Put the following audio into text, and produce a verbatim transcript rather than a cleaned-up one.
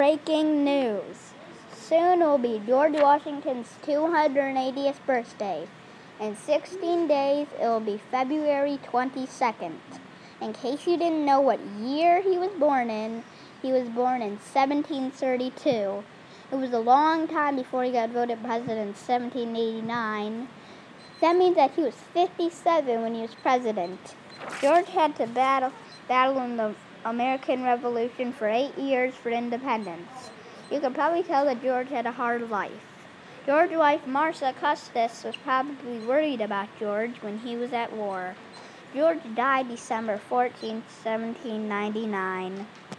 Breaking news. Soon will be George Washington's two hundred eightieth birthday. In sixteen days, it will be February twenty-second. In case you didn't know what year he was born in, he was born in seventeen thirty-two. It was a long time before he got voted president in seventeen eighty-nine. That means that he was fifty-seven when he was president. George had to battle, battle in the American Revolution for eight years for independence. You can probably tell that George had a hard life. George's wife, Martha Custis, was probably worried about George when he was at war. George died December fourteenth, seventeen ninety-nine.